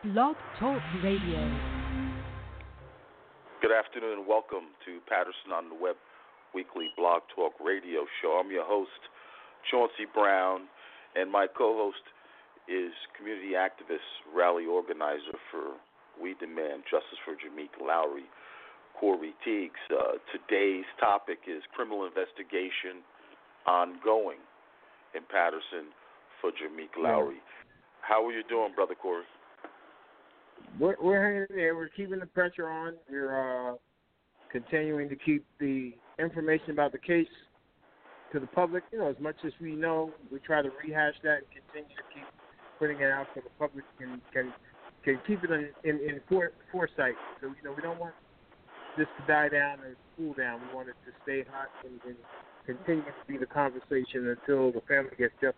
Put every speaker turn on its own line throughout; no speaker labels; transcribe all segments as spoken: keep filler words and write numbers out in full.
Blog Talk Radio.
Good afternoon and welcome to Patterson on the Web Weekly Blog Talk Radio Show. I'm your host, Chauncey Brown, and my co-host is community activist, rally organizer for We Demand Justice for Jameek Lowry, Corey Teagues. Uh, today's topic is criminal investigation ongoing in Patterson for Jameek Lowry. How are you doing, Brother Corey?
We're, we're hanging in there. We're keeping the pressure on. We're uh, continuing to keep the information about the case to the public. You know, as much as we know, we try to rehash that and continue to keep putting it out so the public can can, can keep it in, in, in fore, foresight. So, you know, we don't want this to die down or cool down. We want it to stay hot and, and continue to be the conversation until the family gets justice.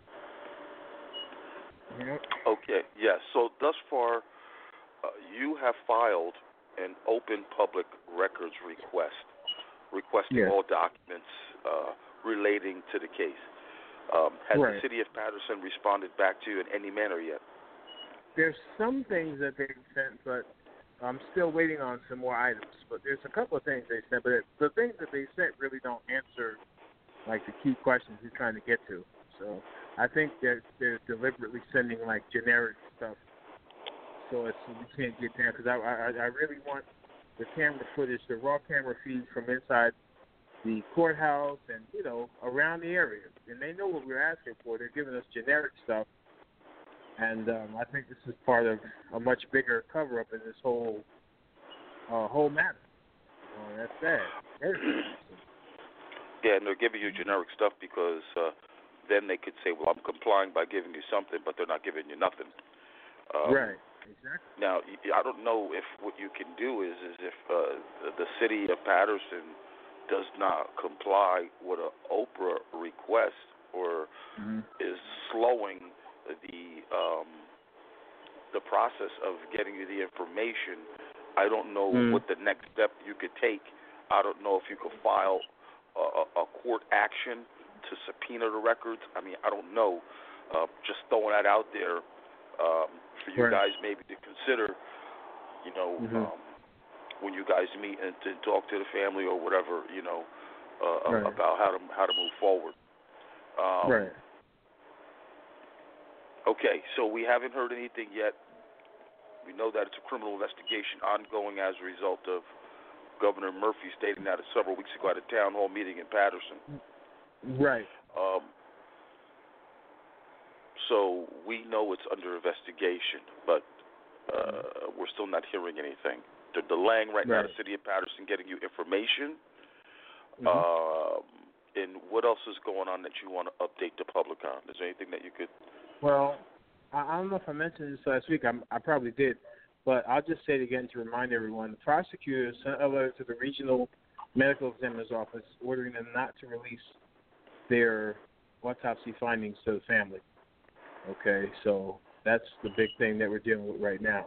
You know?
Okay, yes. So thus far, Uh, you have filed an open public records request, requesting
yes.
all documents uh, relating to the case. Um, has
right.
the city of Patterson responded back to you in any manner yet?
There's some things that they've sent, but I'm still waiting on some more items. But there's a couple of things they sent, but the things that they sent really don't answer, like, the key questions you're trying to get to. So I think that they're deliberately sending, like, generic stuff. So it's, we can't get down because I, I I really want the camera footage, the raw camera feeds from inside the courthouse and, you know, around the area. And they know what we're asking for. They're giving us generic stuff. And um, I think this is part of a much bigger cover-up in this whole uh, whole matter. Uh, that's sad. Very sad.
Yeah, and they're giving you generic stuff because uh, then they could say, well, I'm complying by giving you something, but they're not giving you nothing. Um,
right. Exactly.
Now, I don't know if what you can do is, is if uh, the city of Patterson does not comply with an Oprah request or
mm-hmm.
is slowing the um, the process of getting you the information. I don't know
mm-hmm.
what the next step you could take. I don't know if you could file a, a court action to subpoena the records. I mean, I don't know. Uh, just throwing that out there. Um, for you
right.
guys maybe to consider, you know,
mm-hmm.
um, when you guys meet and to talk to the family or whatever, you know, uh,
right.
about how to how to move forward. Um,
right.
Okay, so we haven't heard anything yet. We know that it's a criminal investigation ongoing as a result of Governor Murphy stating that several weeks ago at a town hall meeting in Patterson.
Right.
Um, So we know it's under investigation, but uh, we're still not hearing anything. They're delaying right,
right.
now the city of Patterson getting you information.
Mm-hmm.
Um, and what else is going on that you want to update the public on? Is there anything that you could?
Well, I, I don't know if I mentioned this last week. I'm, I probably did, but I'll just say it again to remind everyone. The prosecutors sent a letter to the regional medical examiner's office ordering them not to release their autopsy findings to the family. Okay, so that's the big thing that we're dealing with right now.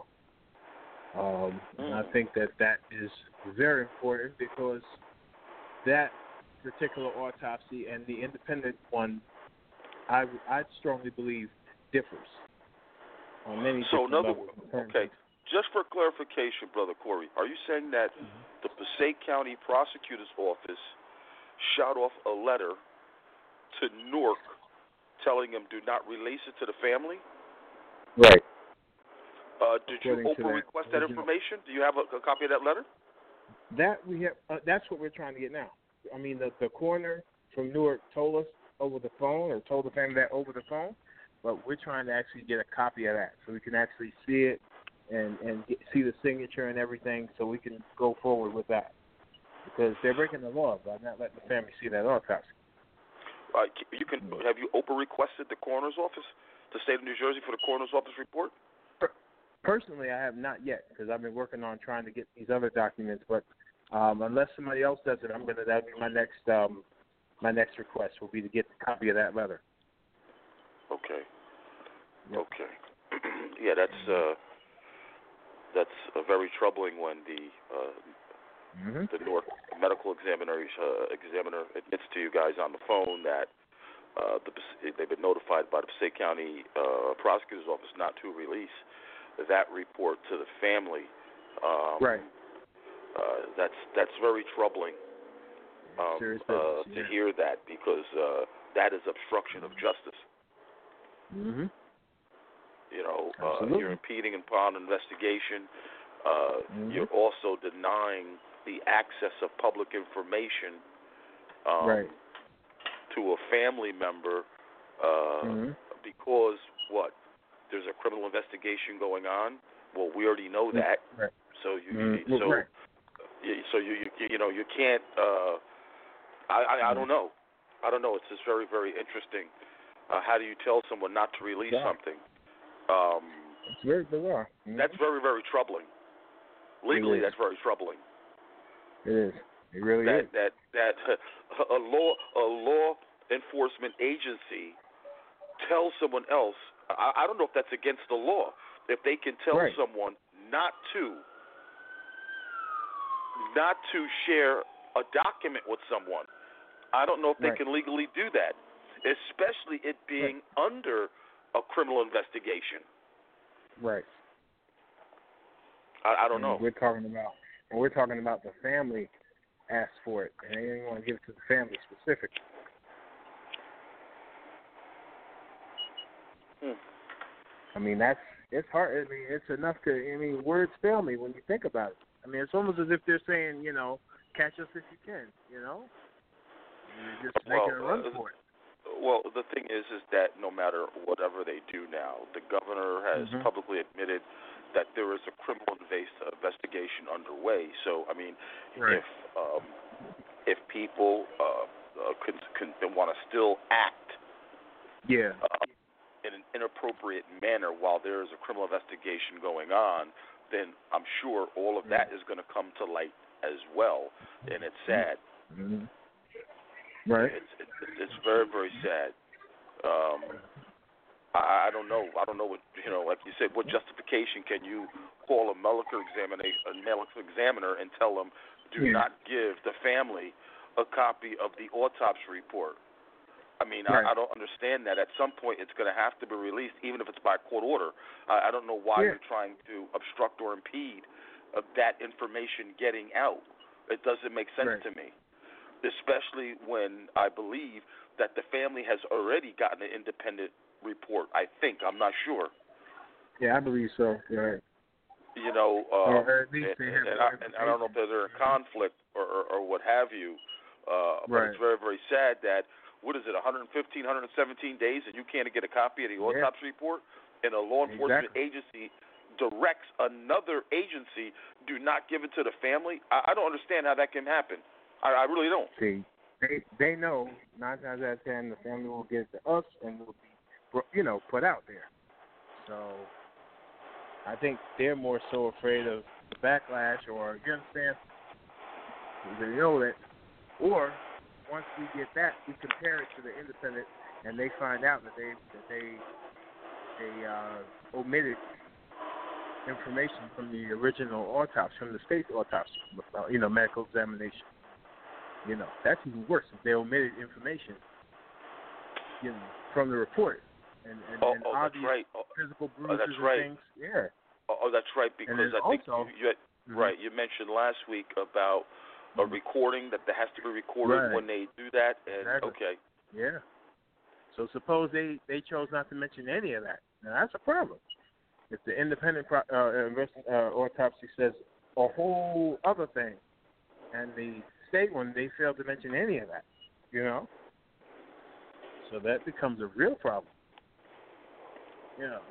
Um, and I think that that is very important because that particular autopsy and the independent one, I, I strongly believe, differs on many
so
different
another,
levels.
Okay, just for clarification, Brother Corey, are you saying that mm-hmm. the Passaic County Prosecutor's Office shot off a letter to Newark telling them do not release it to the family?
Right.
Uh, did
According
you Oprah
that
request that
original.
information? Do you have a, a copy of that letter?
That we have. Uh, that's what we're trying to get now. I mean, the, the coroner from Newark told us over the phone, or told the family that over the phone, but we're trying to actually get a copy of that so we can actually see it and, and get, see the signature and everything so we can go forward with that. Because they're breaking the law by not letting the family see that autopsy.
Uh, you can have you Oprah requested the coroner's office, the state of New Jersey, for the coroner's office report?
Personally, I have not yet because I've been working on trying to get these other documents. But um, unless somebody else does it, I'm gonna that'll be my next um, my next request will be to get the copy of that letter.
Okay.
Yep.
Okay. yeah, that's uh, that's uh, very troubling when the uh,
mm-hmm.
the Newark medical examiner uh, examiner admits to you guys on the phone that uh, the, they've been notified by the Passaic County uh, prosecutor's office not to release that report to the family. Um,
right.
Uh, that's that's very troubling um,
Serious
uh,
business,
to
yeah.
hear that, because uh, that is obstruction of justice.
Mm-hmm.
You know, uh,
Absolutely.
you're impeding upon investigation. Uh,
Mm-hmm.
You're also denying the access of public information um,
Right.
to a family member uh,
Mm-hmm.
because what? There's a criminal investigation going on. Well, we already know that.
Right.
So you,
Mm-hmm.
you so
right.
you, so you, you you know you can't. Uh, I, I I don't know. I don't know. It's just very very interesting. Uh, how do you tell someone not to release
Yeah.
something? Um,
It's very bizarre. Mm-hmm.
that's very very troubling. Legally,
is.
that's very troubling.
It is. It really
that
is.
that that a law a law enforcement agency tells someone else. I, I don't know if that's against the law. If they can tell
Right.
someone not to not to share a document with someone, I don't know if they
Right.
can legally do that, especially it being right. under a criminal investigation.
Right.
I, I don't
and
know.
We're talking about and we're talking about the family asked for it, and they didn't want to give it to the family specifically.
Hmm.
I mean, that's it's hard. I mean, it's enough to. I mean, words fail me when you think about it. I mean, it's almost as if they're saying, you know, catch us if you can. You know, you're just making
well,
a run
uh,
for it.
Well, the thing is, is that no matter whatever they do now, the governor has
mm-hmm.
publicly admitted that there is a criminal investigation underway. So, I mean,
right.
if um, if people uh, uh, can, can want to still act,
yeah.
Uh, in an inappropriate manner while there is a criminal investigation going on, then I'm sure all of that is going to come to light as well, and it's sad.
Mm-hmm. Right.
It's, it's it's very very sad. Um, I, I don't know. I don't know what you know. Like you said, what justification can you call a medical examination, a medical examiner, and tell them do
yeah.
not give the family a copy of the autopsy report? I mean,
right.
I, I don't understand that. At some point, it's going to have to be released, even if it's by court order. I, I don't know why
yeah.
you're trying to obstruct or impede uh, that information getting out. It doesn't make sense
right.
to me, especially when I believe that the family has already gotten an independent report. I think. I'm not sure.
Yeah, I believe so. Right.
You know, uh,
or at least they have
and, and, I, and I don't know if there's a conflict or, or, or what have you, uh, but
right.
it's very, very sad that, what is it, one hundred fifteen, one hundred seventeen days, and you can't get a copy of the
yeah.
autopsy report, and a law enforcement
exactly.
agency directs another agency, do not give it to the family? I, I don't understand how that can happen. I, I really don't.
See, they they know nine times out of ten the family will get it to us and will be, you know, put out there. So I think they're more so afraid of the backlash, or you understand? They know that, or once we get that, we compare it to the independent, and they find out that they that they they uh, omitted information from the original autopsy, from the state's autopsy, you know, medical examination. You know, that's even worse if they omitted information, you know, from the report, and, and,
oh,
and
oh,
obvious
that's right. oh,
physical
oh,
bruises
that's right.
and things. Yeah.
Oh, oh, that's right, because I think
also,
you, you had,
mm-hmm.
right, you mentioned last week about a recording, that there has to be recorded
right.
when they do that, and
exactly.
okay.
Yeah. So suppose they, they chose not to mention any of that. Now that's a problem. If the independent pro, uh, uh, autopsy says a whole other thing, and the state one, they failed to mention any of that, you know? So that becomes a real problem. You know.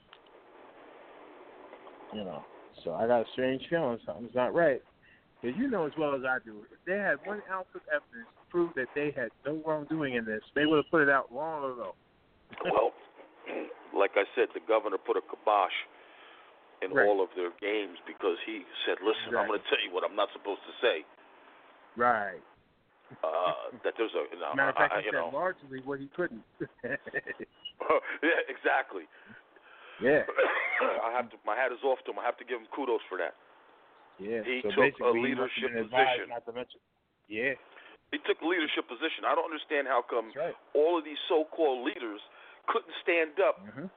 You know. So I got a strange feeling something's not right. Because you know as well as I do, if they had one ounce of evidence to prove that they had no wrongdoing in this, they would have put it out long ago.
Well, like I said, the governor put a kibosh in
right.
all of their games because he said, listen,
exactly.
I'm going to tell you what I'm not supposed to say.
Right.
Uh, that there's a, you know,
Matter of fact,
I,
he
you
said
know.
largely what he couldn't.
yeah, exactly.
Yeah.
I have to. My hat is off to him. I have to give him kudos for that.
Yeah.
He
so
took a
basically,
leadership
he must have been
position.
advised not to mention. Yeah.
He took a leadership position. I don't understand how come
That's right.
all of these so-called leaders couldn't stand up
mm-hmm.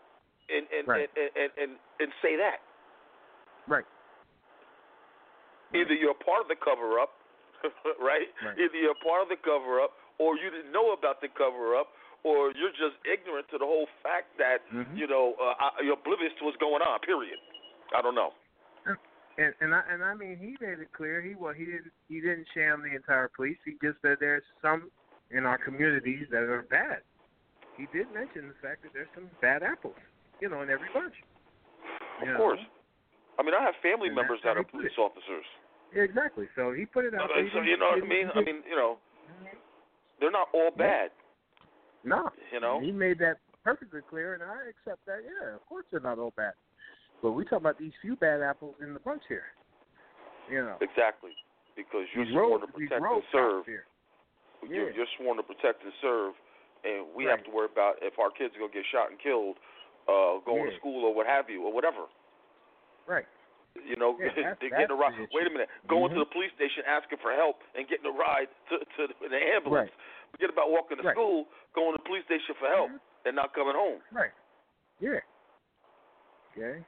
and and,
right.
and, and, and and say that.
Right.
Either you're a part of the cover-up, right?
right?
Either you're a part of the cover-up, or you didn't know about the cover-up, or you're just ignorant to the whole fact that,
mm-hmm.
you know, uh, you're oblivious to what's going on, period. I don't know.
And and I and I mean, he made it clear he well he didn't he didn't sham the entire police. He just said there's some in our communities that are bad. He did mention the fact that there's some bad apples, you know, in every bunch.
Of course. Know? I mean, I have family
and
members that are police
it.
officers.
Yeah, exactly. So he put it out there.
So, you know what I mean? I mean, you know, they're not all bad.
No.
You know?
He made that perfectly clear, and I accept that. Yeah, of course they're not all bad. But we talk about these few bad apples in the bunch here. You know.
Exactly. Because you're
these
sworn
road,
to protect
and
serve.
Here.
You're,
Yeah.
you're sworn to protect and serve, and we
right.
have to worry about if our kids are going to get shot and killed, uh, going
yeah.
to school or what have you, or whatever.
Right.
You know,
yeah, that's,
they're
that's
getting a ride. Wait a minute. Going
mm-hmm.
to the police station asking for help and getting a ride to, to the ambulance.
Right.
Forget about walking to
right.
school, going to the police station for help,
mm-hmm.
and not coming home.
Right. Yeah. Okay.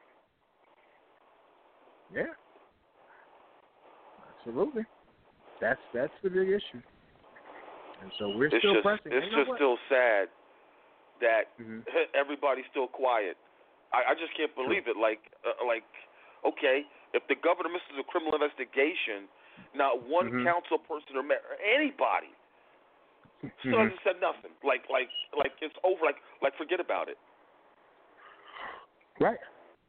Yeah. Absolutely. That's that's the big issue. And so we're
it's
still
just,
pressing.
It's
you know
just
what?
still sad that
mm-hmm.
everybody's still quiet. I, I just can't believe
True.
it. Like, uh, like, okay, if the governor misses a criminal investigation, not one
mm-hmm.
council person or, mayor, or anybody still
mm-hmm.
hasn't said nothing. Like, like, like it's over. Like, like forget about it.
Right.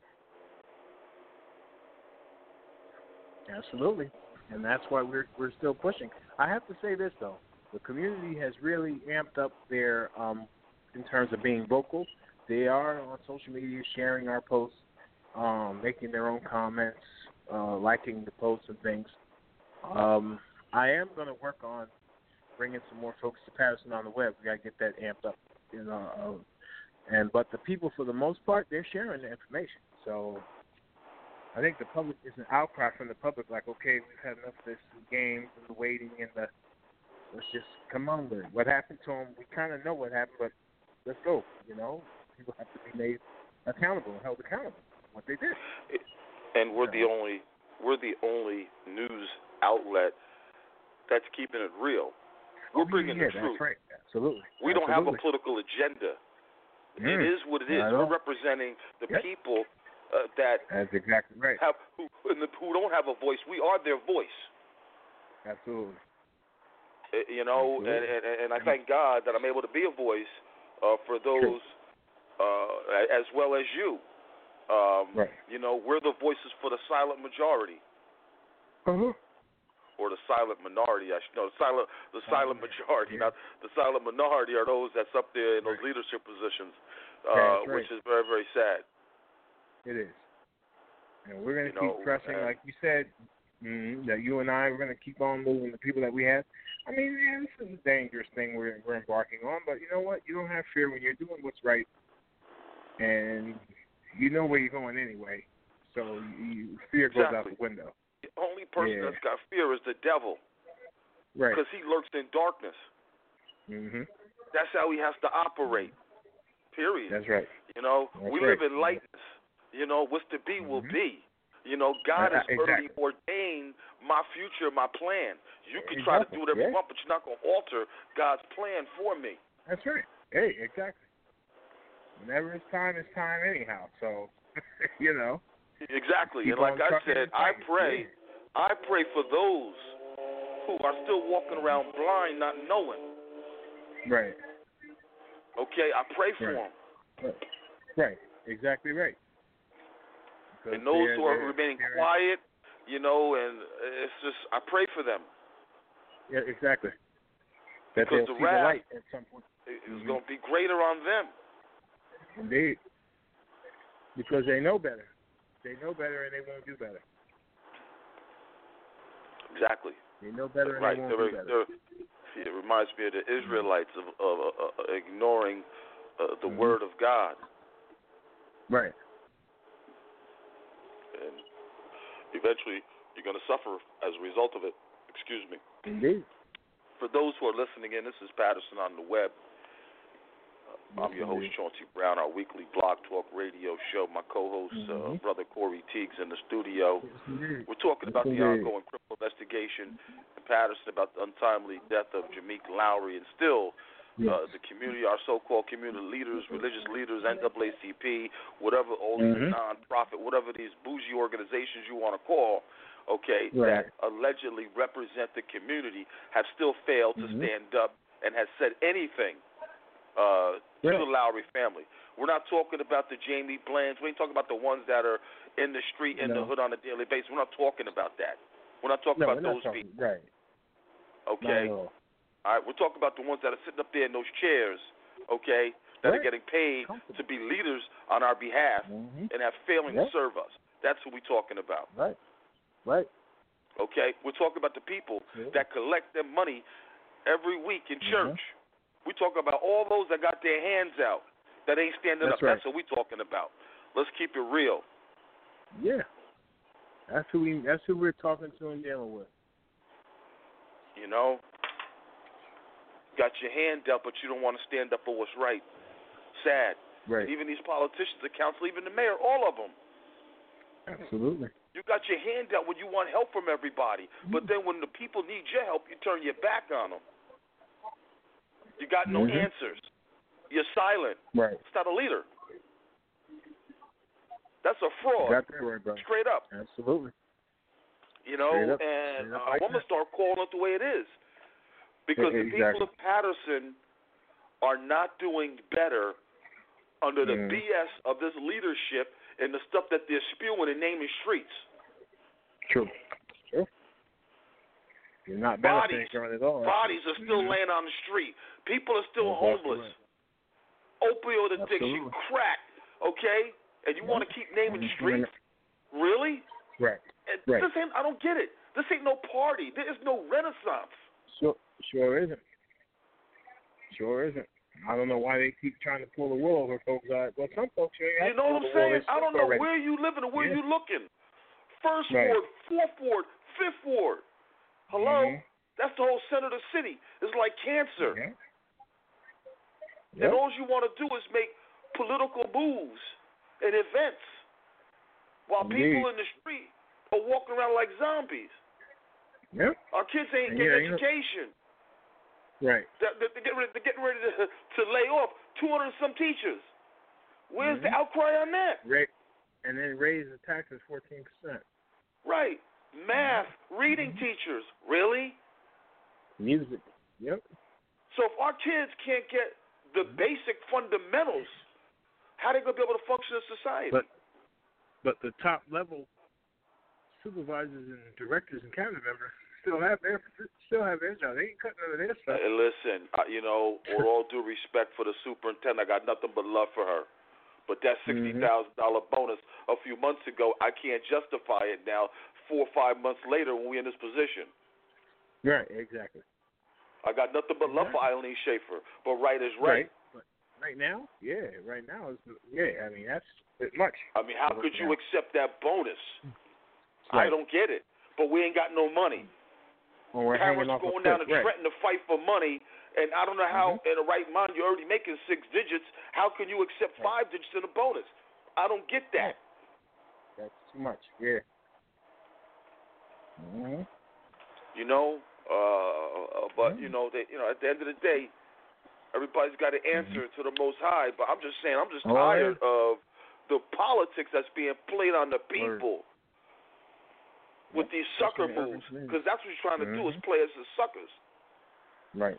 Absolutely. And that's why we're we're still pushing. I have to say this though, the community has really amped up their um, in terms of being vocal. They are on social media sharing our posts, um, making their own comments, uh, liking the posts and things. Um, I am going to work on bringing some more folks to Patterson on the web. We got to get that amped up, you know. Uh, and but the people, for the most part, they're sharing the information. So I think the public is an outcry from the public, like, okay, we've had enough of this games and the waiting and the let's just come on with it. What happened to them? We kind of know what happened, but let's go. You know, people have to be made accountable and held accountable for what they did.
And we're
so.
the only we're the only news outlet that's keeping it real. We're bringing
yeah,
the truth.
That's right. Absolutely.
We don't
Absolutely.
have a political agenda.
Mm.
It is what it is. We're representing the
yep.
people uh, that
that's exactly right.
have who, who don't have a voice. We are their voice.
Absolutely.
Uh, you know,
Absolutely.
and, and and I thank God that I'm able to be a voice uh, for those uh, as well as you. Um,
right.
You know, we're the voices for the silent majority.
Uh-huh.
Or the silent minority, I should know. The silent, the silent majority,
yeah.
not the silent minority, are those that's up there in those
right.
leadership positions, uh,
right.
which is very, very sad.
It is, and we're going to
you
keep
know,
pressing,
and,
like you said. Mm-hmm, that you and I, we're going to keep on moving the people that we have. I mean, yeah, this is a dangerous thing we're we're embarking on, but you know what? You don't have fear when you're doing what's right, and you know where you're going anyway. So you, fear goes
exactly.
out the window.
The only person
yeah.
that's got fear is the devil,
right?
Because he lurks in darkness.
Mm-hmm.
That's how he has to operate. Period.
That's right.
You know,
that's
we
right.
live in lightness. You know, what's to be
mm-hmm.
will be. You know, God
uh,
has
exactly.
already ordained my future, my plan. You can
exactly.
try to do whatever
yeah.
you want, but you're not going to alter God's plan for me.
That's right. Hey, exactly. Whenever it's time, it's time anyhow. So, you know.
Exactly.
Keep
and like I said,
and
I pray,
yeah.
I pray for those who are still walking around blind, not knowing.
Right.
Okay, I pray for
right.
them.
Right. Exactly right. Because
and those who are
they're,
remaining
they're,
quiet, you know, and it's just, I pray for them.
Yeah, exactly. That
because the
see
wrath
the light at some point.
is
mm-hmm.
going to be greater on them.
Indeed. Because they know better. They know better and they won't do better.
Exactly.
They know better and
right.
they won't
they're,
do better.
It reminds me of the Israelites of, of uh, ignoring uh, the
mm-hmm.
word of God.
Right.
And eventually you're going to suffer as a result of it. Excuse me.
Indeed.
For those who are listening in, this is Patterson on the web. I'm your host, Chauncey Brown, our weekly Blog Talk radio show. My co-host,
mm-hmm.
uh, Brother Corey Teagues in the studio.
Yes,
We're talking about
yes,
the ongoing criminal investigation in Patterson about the untimely death of Jameek Lowry, and still
yes.
uh, the community, our so-called community leaders, religious leaders, N double A C P, whatever, all these
mm-hmm.
non-profit, whatever these bougie organizations you want to call, okay,
right.
that allegedly represent the community, have still failed to
mm-hmm.
stand up and has said anything uh, to
right.
the Lowry family. We're not talking about the Jamie Blands. We ain't talking about the ones that are in the street, in
no.
the hood on a daily basis. We're not talking about that. We're not talking
no,
about
we're
those
not talking,
people.
Right.
Okay?
Not at all.
All right, we're talking about the ones that are sitting up there in those chairs, okay, that
right.
are getting paid to be leaders on our behalf
mm-hmm.
and have failing
yep.
to serve us. That's who we're talking about.
Right. Right.
Okay? We're talking about the people
yeah.
that collect their money every week in
mm-hmm.
church. We talk about all those that got their hands out, that ain't standing
That's
up.
right.
That's what we talking about. Let's keep it real.
Yeah, that's who we. That's who we're talking to and dealing with.
You know, got your hand out, but you don't want to stand up for what's right. Sad.
Right.
And even these politicians, the council, even the mayor, all of them.
Absolutely.
You got your hand out when you want help from everybody, mm-hmm. but then when the people need your help, you turn your back on them. You got no
mm-hmm.
answers. You're silent.
Right.
It's not a leader. That's a fraud.
You got that right, bro.
Straight up.
Absolutely.
You know,
Straight up.
and
Straight up
uh,
like
I'm going to start calling it the way it is. Because
exactly.
the people of Patterson are not doing better under the
mm.
B S of this leadership and the stuff that they're spewing and naming streets.
True. True. You're not benefiting from it at all.
Bodies are still
mm-hmm.
laying on the street. People are still
exactly
homeless.
Right.
Opioid addiction,
Absolutely.
crack, okay? And you yeah. want to keep naming
mm-hmm.
streets? Really?
Right.
And
right.
This ain't, I don't get it. This ain't no party. There is no renaissance.
Sure, sure isn't. Sure isn't. I don't know why they keep trying to pull the wool over folks' eyes. Well, some folks, you,
you know what I'm saying? I don't know
already.
where you living or where
yeah.
you looking. First
right.
ward, fourth ward, fifth ward. Hello?
Mm-hmm.
That's the whole center of the city. It's like cancer.
Yeah.
And
yep.
all you want to do is make political moves and events while
Indeed.
people in the street are walking around like zombies.
Yep.
Our kids ain't
and
getting
yeah,
education.
You know. Right.
They're, they're, getting ready, they're getting ready to, to lay off two hundred and some teachers. Where's
mm-hmm.
the outcry on that?
Right. And then raise the taxes fourteen percent.
Right. Math, mm-hmm. reading mm-hmm. teachers. Really?
Music. Yep.
So if our kids can't get the mm-hmm. basic fundamentals, how are they going to be able to function in society?
But, but the top level supervisors and directors and cabinet members still have their still have their job. They ain't cutting none of their stuff.
Hey, listen, uh, you know, with all due respect for the superintendent, I got nothing but love for her. But that sixty thousand dollar mm-hmm. bonus a few months ago, I can't justify it now. Four or five months later, when we're in this position.
Right. Exactly.
I got nothing but love
exactly.
for Eileen Schaefer, but right is right.
Right. But right now, yeah, right now, it's, yeah. I mean, that's it much.
I mean, how could you now. accept that bonus?
Right.
I don't get it. But we ain't got no money.
Well, we're
Parents
hanging off
going
a
down to
right.
Trenton to fight for money, and I don't know how, mm-hmm. in the right mind, you're already making six digits. How can you accept right. five digits in a bonus? I don't get that.
Yeah. That's too much. Yeah. Mm-hmm.
You know, uh, but mm-hmm. you know, they, you know, at the end of the day, everybody's got to answer mm-hmm. to the Most High. But I'm just saying, I'm just
oh,
tired
yeah.
of the politics that's being played on the people Word. with these sucker moves, because that's what you're trying to mm-hmm. do is play us as suckers.
Right.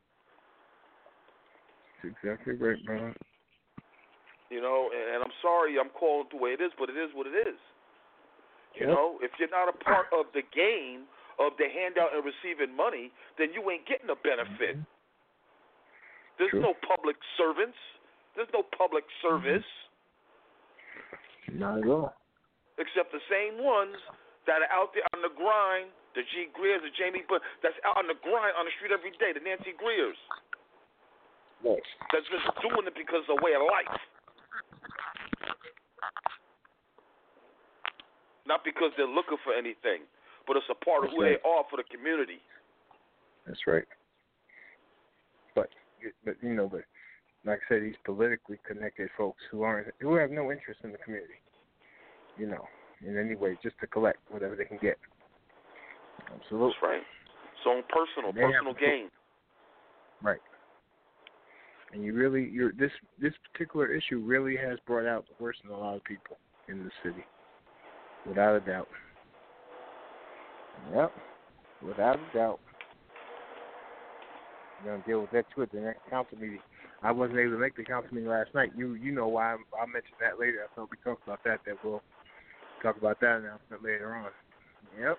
That's exactly right, man.
You know, and, and I'm sorry I'm calling it the way it is, but it is what it is. You yep. know, if you're not a part of the game of the handout and receiving money, then you ain't getting a benefit. Mm-hmm. There's True. no public servants. There's no public service.
Not at all.
Except the same ones that are out there on the grind, the G. Greers, the Jamie, but that's out on the grind on the street every day, the Nancy Greers.
Yes.
That's just doing it because of the way of life. Not because they're looking for anything, but it's a part That's of who right. they are for the community.
That's right. But, but you know, but like I said, these politically connected folks who aren't, who have no interest in the community, you know, in any way, just to collect whatever they can get. Absolutely.
That's right. It's own personal,
They
personal
have-
gain.
Right. And you really, you're this this particular issue really has brought out the worst in a lot of people in the city, without a doubt. Yep, without a doubt. We're gonna deal with that too at the next council meeting. I wasn't able to make the council meeting last night. You you know why? I'll mention that later. I thought we talked about that. That we'll talk about that announcement later on. Yep.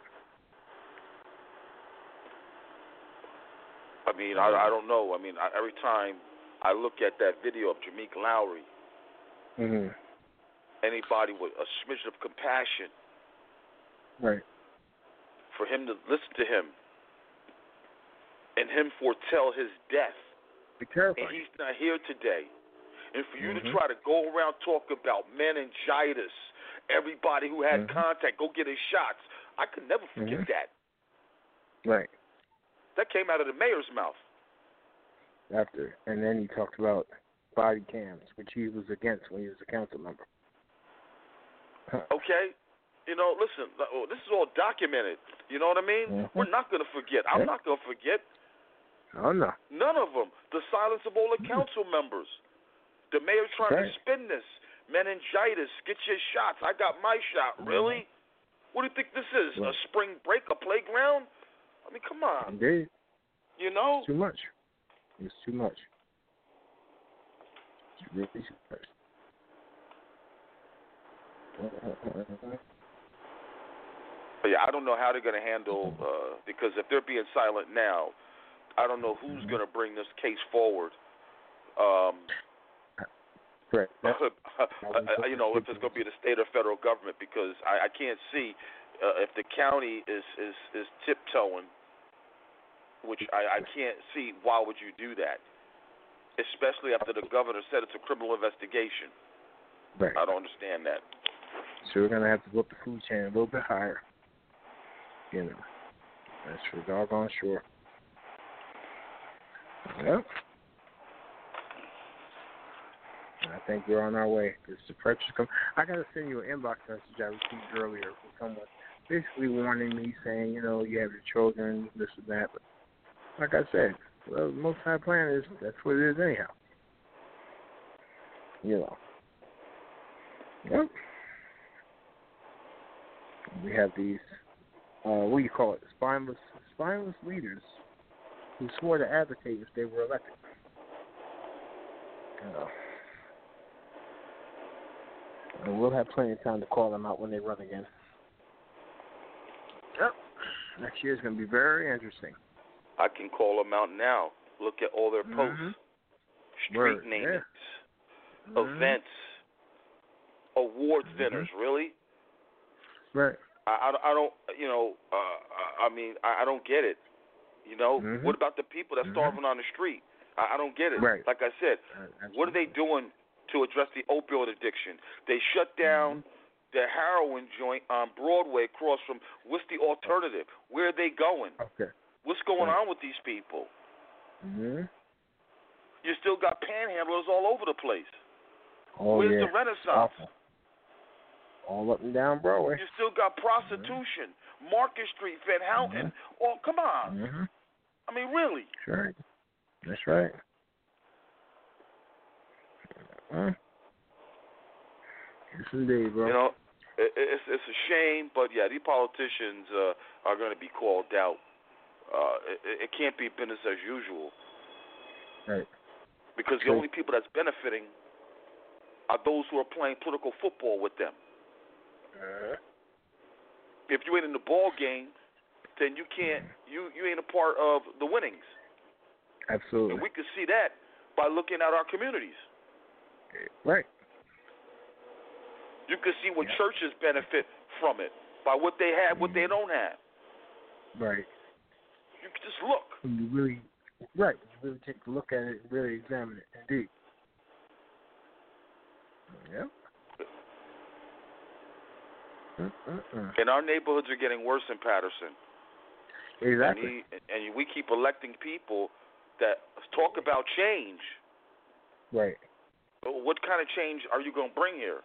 I mean, I, I don't know. I mean, I, every time I look at that video of Jameek Lowry,
Mhm.
anybody with a smidgen of compassion,
Right.
for him to listen to him and him foretell his death,
Be terrified.
and he's not here today, and for you
Mhm.
to try to go around talk about meningitis, everybody who had
Mhm.
contact, go get his shots. I could never forget
Mhm.
that.
Right.
That came out of the mayor's mouth.
After, and then he talked about body cams, which he was against when he was a council member. Huh.
Okay? You know, listen, this is all documented. You know what I mean?
Mhm.
We're not going to forget. I'm
Yeah.
not going to forget.
Oh no.
None of them. The silence of all the council members. The mayor trying
Right.
to spin this. Meningitis. Get your shots. I got my shot. Really? What do you think this is?
Right.
A spring break? A playground? I mean, come on.
Indeed.
You know?
It's too much. It's too much. It's really too much.
But yeah, I don't know how they're going to handle, uh, because if they're being silent now, I don't know who's going to bring this case forward. Um,
Correct. That's,
you know, if it's going to be the state or federal government, because I, I can't see uh, if the county is, is, is tiptoeing, which I, I can't see why would you do that, especially after the governor said it's a criminal investigation.
right.
I don't understand that.
So we're gonna have to go up the food chain a little bit higher. You know, that's for doggone sure. Yep. I think we're on our way. It's the purchase come. I gotta send you an inbox message I received earlier from someone, basically warning me, saying, you know, you have your children, this and that. But like I said, well, the Most High plan is that's what it is anyhow. You know. Yep. We have these, uh, what do you call it, spineless, spineless leaders who swore to advocate if they were elected. Uh, and we'll have plenty of time to call them out when they run again. Yep. Next year is going to be very interesting.
I can call them out now. Look at all their posts,
Mm-hmm.
street
Word,
namings,
yeah. Mm-hmm.
events, awards
Mhm.
dinners. Really?
Right.
I, I, I don't, you know, uh, I mean, I, I don't get it. You know,
Mhm.
what about the people that's
Mhm.
starving on the street? I, I don't get it.
Right.
Like I said,
Uh,
what are they doing to address the opioid addiction? They shut down
Mm-hmm.
the heroin joint on Broadway across from what's the alternative? Where are they going?
Okay.
What's going
Right.
on with these people?
Mm-hmm.
You still got panhandlers all over the place.
Oh,
Where's
yeah.
the Renaissance?
Awful. All up and down Broadway.
You still got prostitution, Market Street, Van Houten. Oh, come on.
Mm-hmm.
I mean, really?
That's right. That's right. Uh, yes, indeed, bro.
You know, it, it's it's a shame, but yeah, these politicians uh, are going to be called out. Uh, it, it can't be business as usual.
Right.
Because the
True.
only people that's benefiting are those who are playing political football with them.
Uh,
If you ain't in the ball game, then you can't. You you ain't a part of the winnings.
absolutely.
And we can see that by looking at our communities.
Right.
You can see what
Yeah.
churches benefit from it by what they have, what they don't have.
Right.
You can just look.
When you really, right. When you really take a look at it and really examine it, indeed. Yep. Mm-mm-mm.
And our neighborhoods are getting worse in Patterson.
Exactly.
And, he, and we keep electing people that talk about change,
Right.
What kind of change are you going to bring here?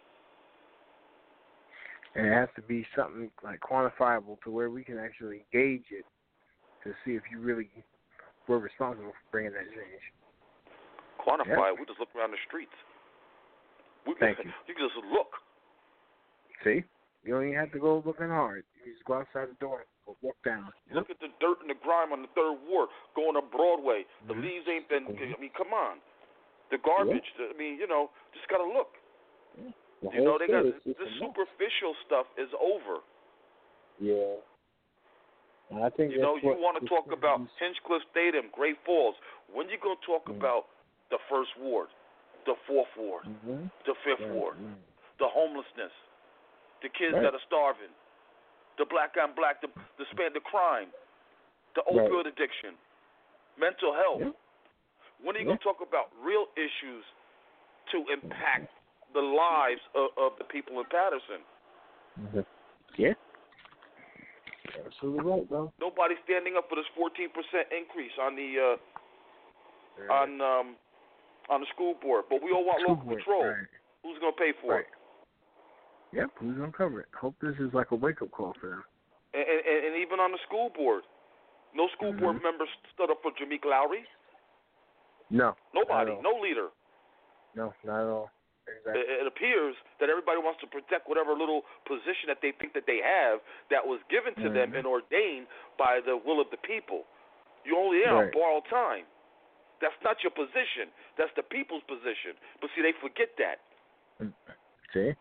And it has to be something like quantifiable to where we can actually gauge it to see if you really were responsible for bringing that change.
Quantify
Yep.
it. We just look around the streets. We
Thank
can,
you.
You can just look.
See? You don't even have to go looking hard. You just go outside the door or walk down. Yep.
Look at the dirt and the grime on the Third Ward going up Broadway. The
Mm-hmm.
leaves ain't been,
Mm-hmm.
I mean, come on. The garbage, I mean, you know, just got to look.
Yeah. The
You know,
whole
they got
state is
the
just a mess.
superficial stuff is over.
Yeah. And I think
You know,
that's
you
what
want to
this
talk
thing
about
is-
Hinchcliffe Stadium, Great Falls. When you going to talk
Mm.
about the First Ward, the Fourth Ward,
Mm-hmm.
the Fifth
Right.
Ward,
Mm.
the homelessness, the kids
Right.
that are starving, the black on black, the the, span, the crime, the
Right.
opioid addiction, mental health.
Yeah.
When are you
Yeah.
going to talk about real issues to impact the lives of, of the people in Patterson?
Mm-hmm. Yeah. Absolutely right, bro.
Nobody's standing up for this fourteen percent increase on the uh, on um, on the school board, but we all want
School
local
board,
control.
Right.
Who's going to pay for
Right.
it?
Yep, who's going to cover it? Hope this is like a wake-up call for them.
And, and, and even on the school board, no school
Mm-hmm.
board members stood up for Jameek Lowry.
No.
Nobody,
Not at all.
no leader.
No, not at all. Exactly.
It, it appears that everybody wants to protect whatever little position that they think that they have that was given to them
Mhm.
and ordained by the will of the people. You only there on
Right.
borrowed time. That's not your position. That's the people's position. But see, they forget that.
See?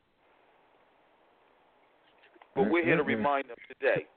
But we're here to
Mm-mm-mm.
remind them today.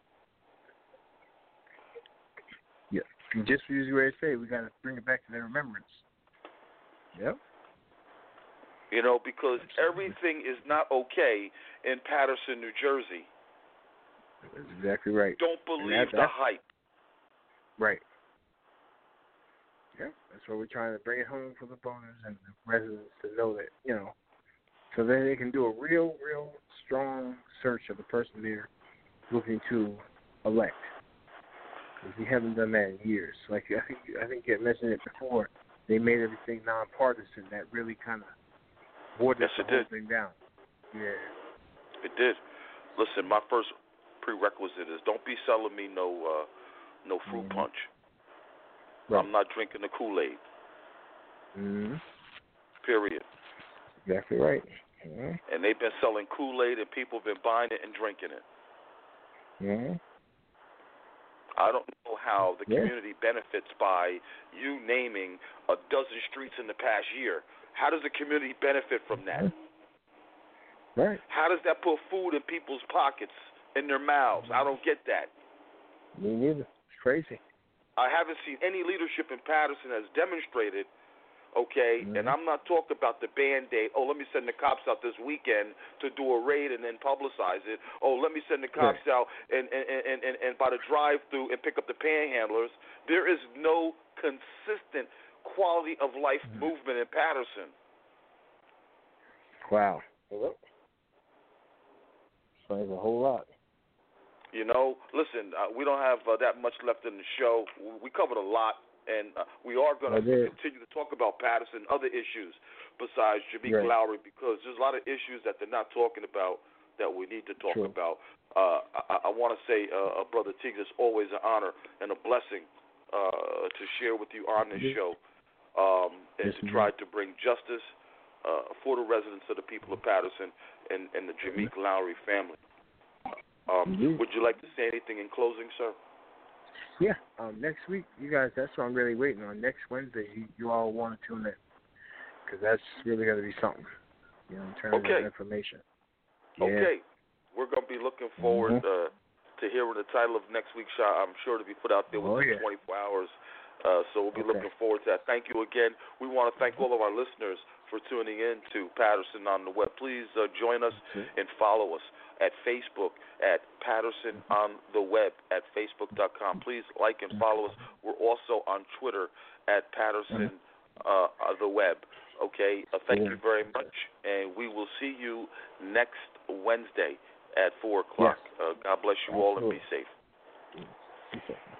Yeah. And just as you already say, we got to bring it back to their remembrance. Yep.
You know, because
Absolutely.
everything is not okay in Patterson, New Jersey.
That's exactly right.
Don't
And
believe
that-
the
that's-
hype.
Right. Yeah, that's why we're trying to bring it home for the voters and the residents to know that, you know, so that they can do a real, real strong search of the person they're looking to elect. Because we haven't done that in years. Like I think I think you had mentioned it before. They made everything nonpartisan. That really kind of watered
Yes,
the
it
whole
did.
thing down. Yeah.
It did. Listen, my first prerequisite is don't be selling me no uh, no fruit
Mhm.
punch.
Right.
I'm not drinking the Kool-Aid.
Mm-hmm.
Period.
Exactly right. Mm-hmm.
And they've been selling Kool-Aid, and people have been buying it and drinking it.
Mm-hmm.
I don't know how the
Yeah.
community benefits by you naming a dozen streets in the past year. How does the community benefit from that?
Right.
How does that put food in people's pockets, in their mouths? I don't get that.
Me neither. It's crazy.
I haven't seen any leadership in Patterson that's demonstrated, okay,
Mhm.
and I'm not talking about the Band-Aid, oh, let me send the cops out this weekend to do a raid and then publicize it. Oh, let me send the cops
Right.
out and, and, and, and, and by the drive-through and pick up the panhandlers. There is no consistent quality of life
Mhm.
movement in Patterson.
Wow. Yep. Explains a whole lot.
You know, listen, uh, we don't have uh, that much left in the show. We covered a lot, and uh, we are going
I
to
did.
continue to talk about Patterson, other issues besides Jameek
Right.
Lowry, because there's a lot of issues that they're not talking about that we need to talk
True.
about. Uh, I, I want to say, uh, uh, Brother Teague, it's always an honor and a blessing uh, to share with you on this
Yes.
show um, and
Yes,
to
indeed.
try to bring justice uh, for the residents of the people of Patterson and, and the Jameek Lowry family. Um,
Indeed.
would you like to say anything in closing, sir?
Yeah. Um, next week, you guys, that's what I'm really waiting on. Next Wednesday, you, you all want to tune in. Because that's really going to be something. You know, in terms
Okay.
of information. Yeah.
Okay. We're going to be looking forward
Mhm.
uh, to hearing the title of next week's show. I'm sure to be put out there
Oh,
within
yeah.
twenty-four hours. Uh, so we'll be
Okay.
looking forward to that. Thank you again. We want to thank all of our listeners for tuning in to Patterson on the Web. Please uh, join us and follow us at Facebook at Patterson on the Web at Facebook dot com. Please like and follow us. We're also on Twitter at Patterson uh, on the Web. Okay, uh, thank you very much, and we will see you next Wednesday at four o'clock.
Yes.
Uh, God bless you all and be
Absolutely.
safe.
Be safe.